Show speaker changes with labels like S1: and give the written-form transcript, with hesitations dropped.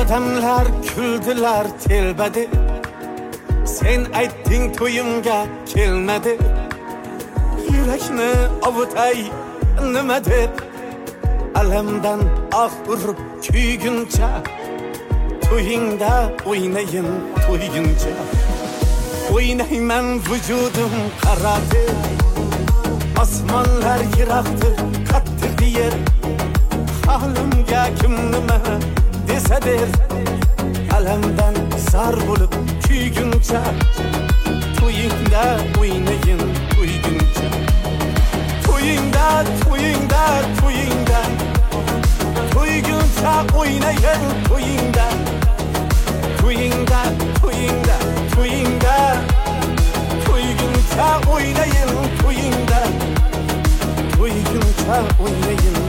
S1: Odamlar kuldilar telbadi, sen aytding to'yimga kelmadi. Yurakni ovutay nima deb, alamdan ah urib kuyguncha, to'yingda o'ynayin to'yguncha. O'ynayman vujudim qaradi, osmonlar yiroqdir qattiq yer. Halimga kim nima desa der, alamdan sar bo'lib kuyguncha, to'yingda o'ynayin to'yguncha. To'yingda, to'yingda, to'yingda, to'yguncha o'ynayin to'yingda. To'yingda, to'yingda, to'yingda, to'yguncha o'ynayin to'yingda. To'yguncha o'ynayin